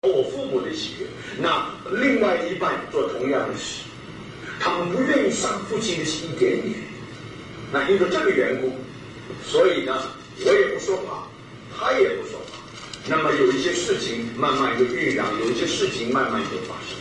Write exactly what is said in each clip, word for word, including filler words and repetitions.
我父母的喜悦，那另外一半做同样的事，他们不愿意伤父亲的心一点点。那因为这个缘故，所以呢，我也不说话，他也不说话。那么有一些事情慢慢就酝酿，有一些事情慢慢就发生。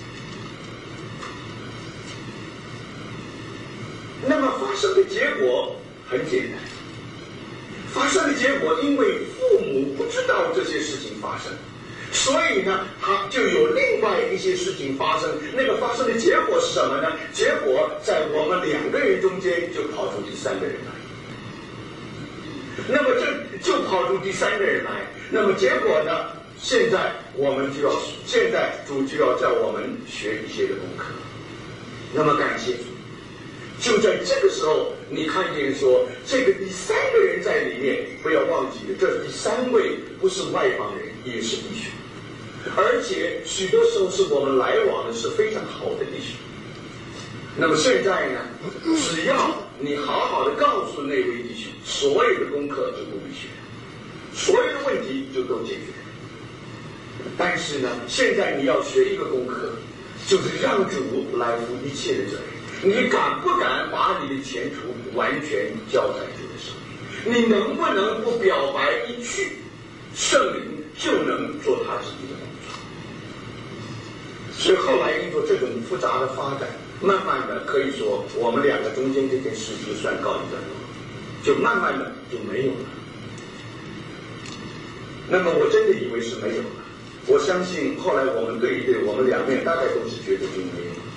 那么发生的结果很简单，发生的结果，因为父母不知道这些事情发生。所以呢，他就有另外一些事情发生。那个发生的结果是什么呢？结果在我们两个人中间就跑出第三个人来。那么这就跑出第三个人来。那么结果呢？现在我们就要，现在主就要叫我们学一些的功课。那么感谢主，就在这个时候，你看见说这个第三个人在里面，不要忘记了，这第三位不是外邦人，也是弟兄。而且许多时候是我们来往的是非常好的弟兄。那么现在呢，只要你好好的告诉那位弟兄，所有的功课就不必学，所有的问题就都解决。但是呢，现在你要学一个功课，就是让主来负一切的责任。你敢不敢把你的前途完全交在主的手里？你能不能不表白一句，圣灵就能做他自己的工作？所以后来因为这种复杂的发展，慢慢的可以说我们两个中间这件事就算告一段落，就慢慢的就没有了。那么我真的以为是没有了，我相信后来我们对一对，我们两面大概都是觉得就没有了。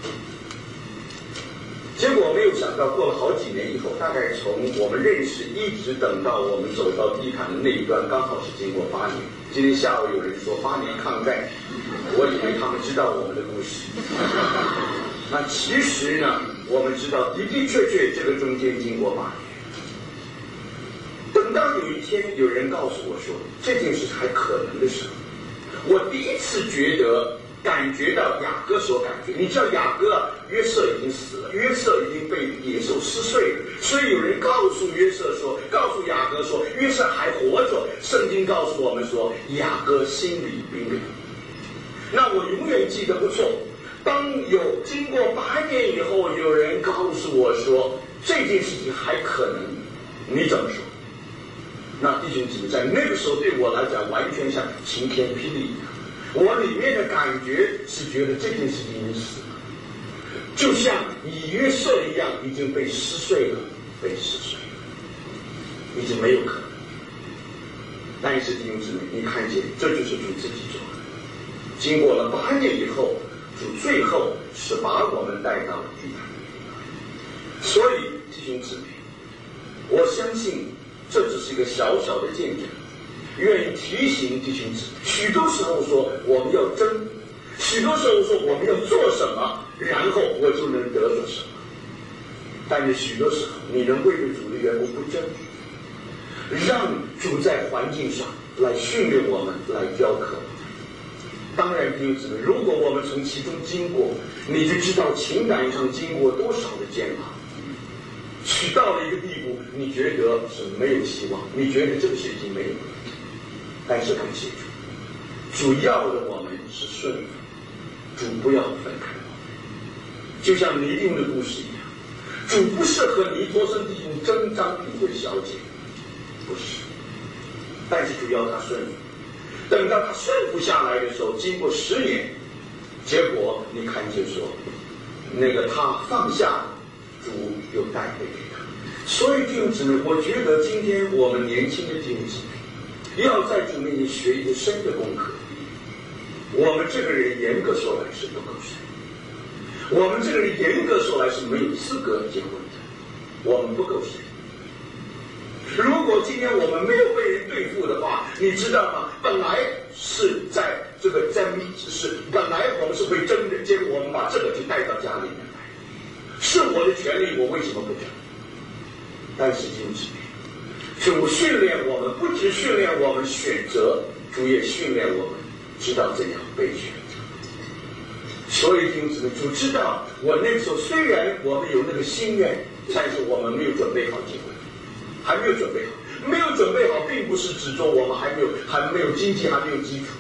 结果没有想到，过了好几年以后，大概从我们认识一直等到我们走到地坛的那一端，刚好是经过八年。今天下午有人说八年抗战，我以为他们知道我们的故事。那其实呢，我们知道的的确确这个中间经过八年。等到有一天有人告诉我说这件事还可能的时候，我第一次觉得感觉到雅各所感觉。你知道雅各啊，约瑟已经死了，约瑟已经被野兽撕碎了，所以有人告诉约瑟说，告诉雅各说，约瑟还活着。圣经告诉我们说，雅各心里冰凉。那我永远记得不错，当有经过八年以后，有人告诉我说这件事情还可能，你怎么说？那弟兄姊妹，在那个时候对我来讲，完全像晴天霹雳一样。我里面的感觉是觉得这件事情已经死了，就像以约瑟一样，已经被撕碎了，被撕碎了，已经没有可能。但是弟兄姊妹，你看见这就是主自己做的。经过了八年以后，主最后是把我们带到了地坛里面。所以弟兄姊妹，我相信这只是一个小小的见证。愿意提醒弟兄姊妹，许多时候说我们要争，许多时候说我们要做什么，然后我就能得着什么。但是许多时候你能为了主的缘故不争，让主在环境上来训练我们，来教课我们。当然弟兄姊妹，如果我们从其中经过，你就知道情感上经过多少的煎熬，去到了一个地步，你觉得是没有希望，你觉得这个事情没有了。但是感谢主，主要的我们是顺服，主不要分开我们。就像尼丁的故事一样，主不是和尼托生弟兄争张品贵小姐，不是，但是主要他顺服。等到他顺服下来的时候，经过十年，结果你看见说，那个他放下，主又带回给他。所以弟兄姊妹，我觉得今天我们年轻的弟兄姊妹，要在主面前学一个深的功课。我们这个人严格说来是不够深，我们这个人严格说来是没有资格结婚的，我们不够深。如果今天我们没有被人对付的话，你知道吗？本来是在这个争，是本来我们是会争的，结果我们把这个就带到家里面来，是我的权利，我为什么不争？但是弟兄姊妹，主训练我们，不只训练我们选择，主也训练我们知道怎样被选择。所以弟兄姊妹，主知道我那个时候虽然我们有那个心愿，但是我们没有准备好结婚，还没有准备好。没有准备好，并不是指着我们还没有还没有经济还没有基础，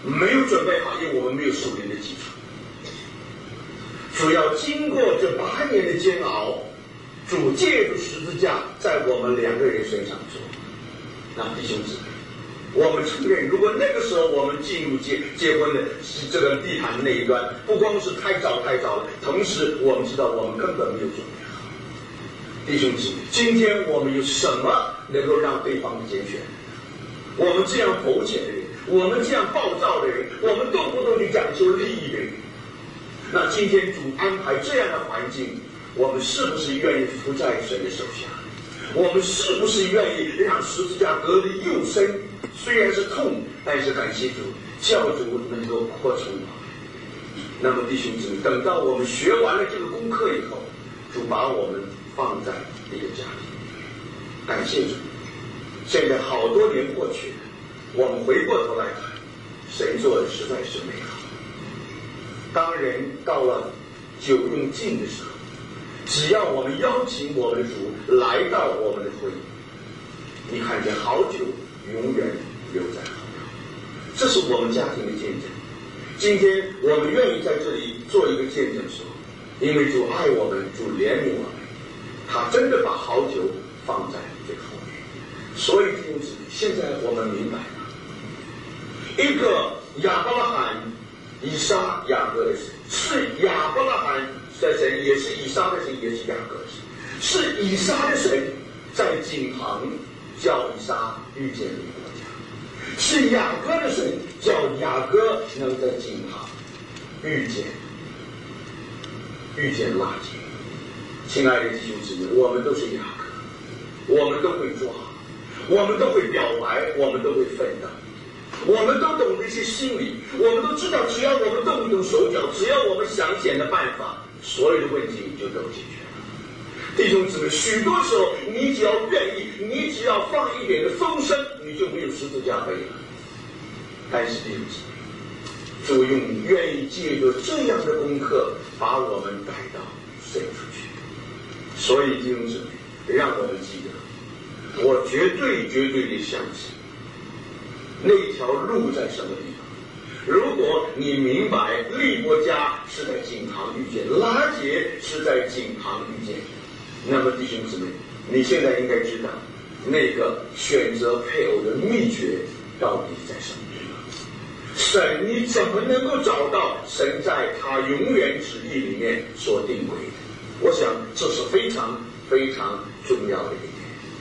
没有准备好，因为我们没有属灵的基础。主要经过这八年的煎熬，主借助十字架在我们两个人身上做。那弟兄姊妹，我们承认，如果那个时候我们进入结结婚的这个地毯的那一端，不光是太早太早了，同时我们知道我们根本没有准备好。弟兄姊妹，今天我们有什么能够让对方拣选？我们这样苟且的人，我们这样暴躁的人，我们动不动就讲究利益的人，那今天主安排这样的环境，我们是不是愿意伏在神的手下？我们是不是愿意让十字架隔得又深？虽然是痛，但是感谢主，教主能够扩充我们。那么弟兄姊妹，等到我们学完了这个功课以后，主把我们放在一个家庭，感谢主。现在好多年过去了，我们回过头来看，神做的实在是美好。当人到了酒用尽的时候，只要我们邀请我们的主来到我们的婚姻，你看见好酒永远留在后头。这是我们家庭的见证。今天我们愿意在这里做一个见证说，因为主爱我们，主怜悯我们，他真的把好酒放在最后面。所以弟兄姊妹，现在我们明白了，一个亚伯拉罕、以撒、雅各的神，是亚伯拉罕的神，也是以撒的神，也是雅各的神，是以撒的神在井旁叫以撒遇见利伯家，是雅各的神叫雅各能在井旁遇见遇见拉结。亲爱的弟兄姊妹，我们都是雅各，我们都会抓，我们都会表白，我们都会奋斗，我们都懂得一些心理，我们都知道，只要我们动一动手脚，只要我们想想的办法，所有的问题就都解决了。弟兄姊妹，许多时候你只要愿意，你只要放一点的风声，你就没有十字架背了。但是弟兄姊妹，主用愿意借着这样的功课把我们带到神出去。所以弟兄姊妹，让我们记得，我绝对绝对的相信那条路在什么地方。如果你明白利伯家是在井旁遇见，拉结是在井旁遇见，那么弟兄姊妹，你现在应该知道那个选择配偶的秘诀到底在什么地方。神你怎么能够找到神在他永远旨意里面所定规的？我想这是非常非常重要的一点。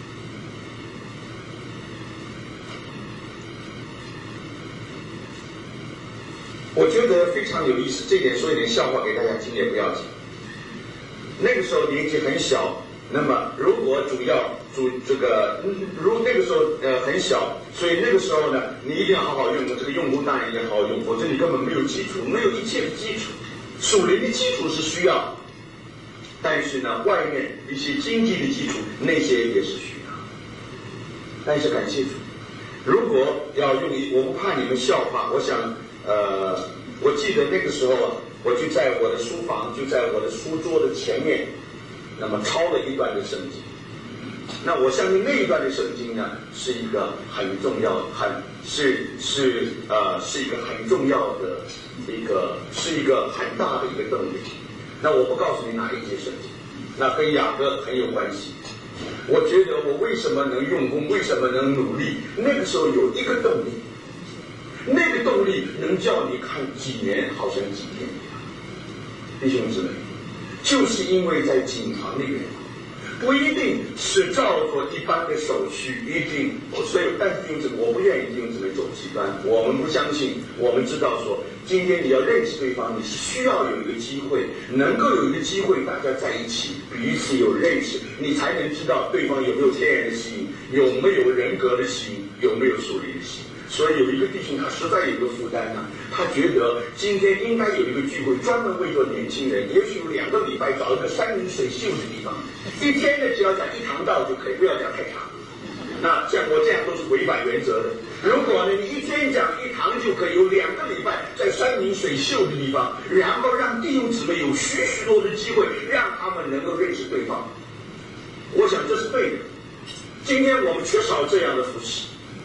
我觉得非常有意思，这点说一点笑话给大家听也不要紧。那个时候年纪很小，那么如果主要主这个如那个时候呃很小，所以那个时候呢，你一定要好好用这个用功，当然一定要好好用，否则你根本没有基础，没有一切的基础。属灵的基础是需要，但是呢，外面一些经济的基础那些也是需要。但是感谢主，如果要用一，我不怕你们笑话，我想。呃，我记得那个时候啊，我就在我的书房，就在我的书桌的前面，那么抄了一段的圣经。那我相信那一段的圣经呢，是一个很重要、很是是呃是一个很重要的一个是一个很大的一个动力。那我不告诉你哪一节圣经，那跟雅各很有关系。我觉得我为什么能用功，为什么能努力？那个时候有一个动力。那个动力能叫你看几年好像几天一样。弟兄姊妹，就是因为在井旁的缘故，不一定是照做一般的手续，一定所以但是弟兄姊妹，我不愿意弟兄姊妹走极端，我们不相信，我们知道说今天你要认识对方，你是需要有一个机会，能够有一个机会大家在一起彼此有认识，你才能知道对方有没有天然的心，有没有人格的心，有没有属灵的心。所以有一个弟兄他实在有一个负担呢，他觉得今天应该有一个聚会专门为做年轻人，也许有两个礼拜找一个山明水秀的地方，一天呢只要讲一堂道就可以，不要讲太长。那像我这样都是违反原则的。如果呢你一天讲一堂就可以，有两个礼拜在山明水秀的地方，然后让弟兄姊妹有许许多的机会，让他们能够认识对方，我想这是对的。今天我们缺少这样的服侍。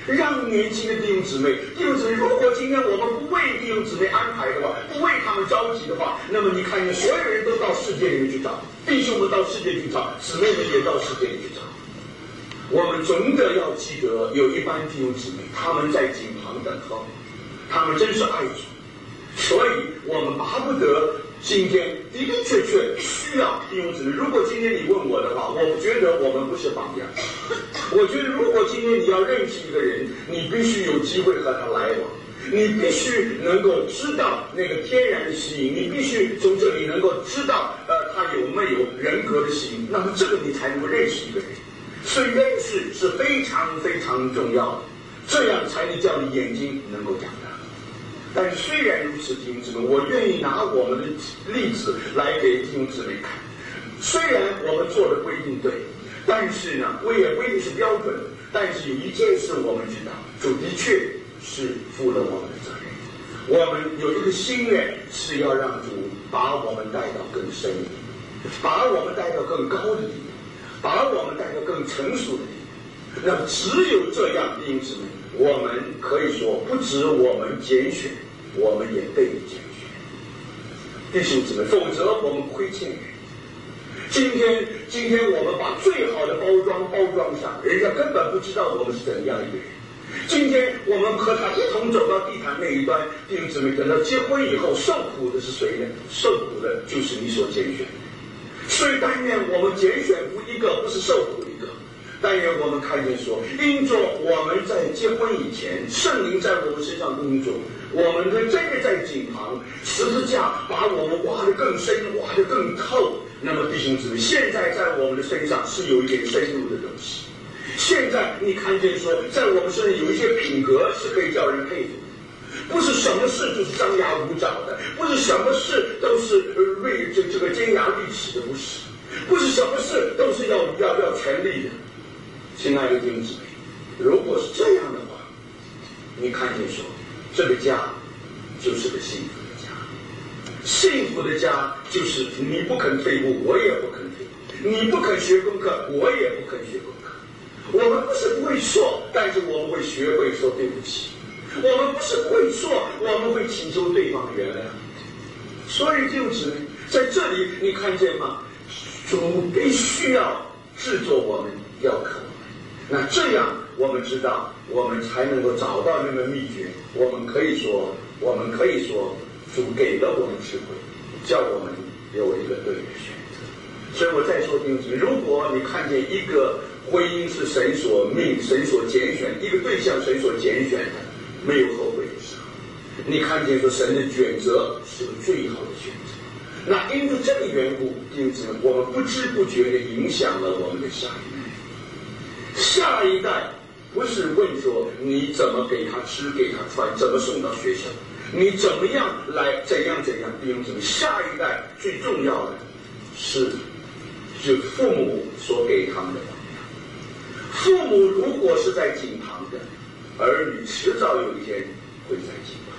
让年轻的弟兄姊妹，弟兄姊妹，如果今天我们不为弟兄姊妹安排的话，不为他们着急的话，那么你看见所有人都到世界里面去找，弟兄们到世界去找，姊妹们也到世界里去找。我们总的要记得，有一班弟兄姊妹，他们在井旁等候，他们真是爱主，所以我们巴不得今天的的确确需要弟兄姊妹。如果今天你问我的话，我觉得我们不是榜样。我觉得如果今天你要认识一个人，你必须有机会和他来往，你必须能够知道那个天然的吸引，你必须从这里能够知道呃他有没有人格的吸引，那么这个你才能够认识一个人。所以认识是非常非常重要的，这样才能叫你眼睛能够长大。但是虽然如此，弟兄姊妹，我愿意拿我们的例子来给弟兄姊妹看。虽然我们做的不一定对，但是呢，我也不一定是标准。但是有一件事我们知道，主的确是负了我们的责任。我们有一个心愿，是要让主把我们带到更深一点，把我们带到更高的地方，把我们带到更成熟的地方。那么只有这样，弟兄姊妹，我们可以说不止我们拣选，我们也被拣选。弟兄姊妹，否则我们亏欠人。今天，今天我们把最好的包装包装上，人家根本不知道我们是怎样一个人。今天我们和他一同走到地毯那一端，弟兄姊妹，等到结婚以后，受苦的是谁呢？受苦的就是你所拣选的。所以但愿我们拣选不一个，不是受苦一个。但愿我们看见说，因着我们在结婚以前，圣灵在我们身上工作，我们的真的在井旁，十字架把我们挖得更深，挖得更透。那么弟兄姊妹，现在在我们的身上是有一点深入的东西。现在你看见说，在我们身上有一些品格是可以叫人佩服的，不是什么事就是张牙舞爪的，不是什么事都是锐这这个尖牙利齿的，不是，不是什么事都是要要要权力的。亲爱的弟兄姊妹，如果是这样的话，你看见说，这个家就是个幸福的家。幸福的家就是你不肯退步，我也不肯退步；你不肯学功课，我也不肯学功课。我们不是不会错，但是我们会学会说对不起；我们不是不会错，我们会请求对方原谅。所以弟兄姊妹，在这里你看见吗？主必须要制作我们，要渴我们。那这样我们知道，我们才能够找到那个秘诀。我们可以说，我们可以说，主给了我们智慧，叫我们有一个对的选择。所以我再说弟兄姊妹，如果你看见一个婚姻是神所命、神所拣选，一个对象神所拣选的，没有后悔的时候，你看见说神的选择是个最好的选择。那因为这个缘故，弟兄姊妹，我们不知不觉地影响了我们的下一代。下一代不是问说你怎么给他吃给他穿，怎么送到学校，你怎么样来怎样怎样，弟兄姊妹，下一代最重要的是就父母所给他们的榜样。父母如果是在井旁的，儿女迟早有一天会在井旁。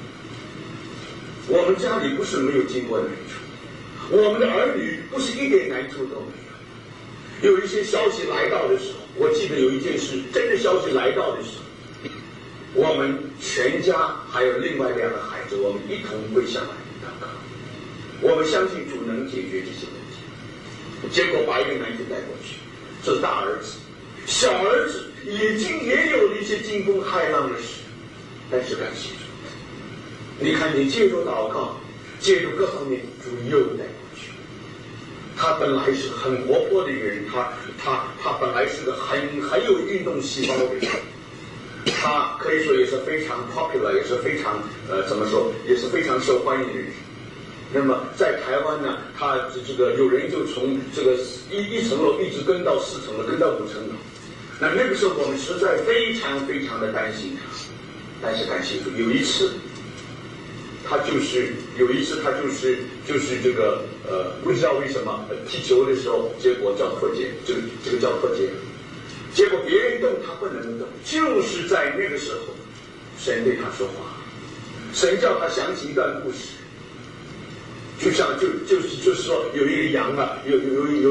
我们家里不是没有经过难处，我们的儿女不是一点难处都没有。有一些消息来到的时候，我记得有一件事，真的消息来到的时候，我们全家还有另外两个孩子，我们一同跪下来祷告。我们相信主能解决这些问题。结果把一个男子带过去，这是大儿子，小儿子已经也有了一些惊风骇浪的事，但是感谢主，你看你借助祷告，借助各方面，主又带过去。他本来是很活泼的一个人，他他他本来是个很很有运动细胞的人，他可以说也是非常 popular， 也是非常呃怎么说，也是非常受欢迎的人。那么在台湾呢，他这个有人就从这个一一层楼一直跟到四层楼，跟到五层楼。那那个时候我们实在非常非常的担心他，但是感谢主，有一次。他就是有一次，他就是就是这个呃，不知道为什么、呃、踢球的时候，结果叫破戒，这个这个叫破戒。结果别人动他不能动，就是在那个时候，神对他说话，神叫他想起一段故事，就像就就是就是说有一个羊啊，有有有有。